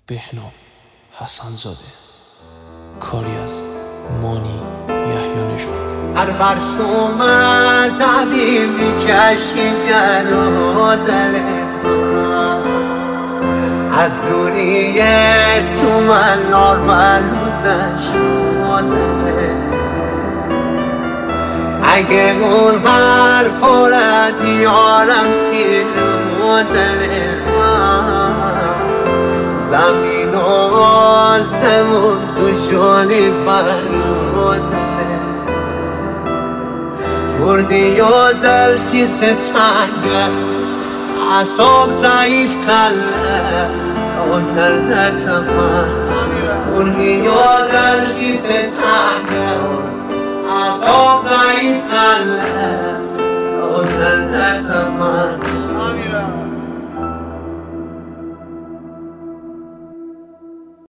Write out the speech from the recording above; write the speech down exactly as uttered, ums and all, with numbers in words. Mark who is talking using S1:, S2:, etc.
S1: بهنام حسن‌زاده، کاری از مانی یحیی نژاد.
S2: هر برس اومد حبیبی چشی جلو دل از دوری تو من نارمل روزش مادره. اگه اون حرف را بیارم تیر مدله زمین و آسمون تو شالی فرمودله. بردی و دلتی ستنگت اعصاب ضعیف کله و کرده تفن. بردی و دلتی ستنگت اعصاب ضعیف کله و کرده تفن.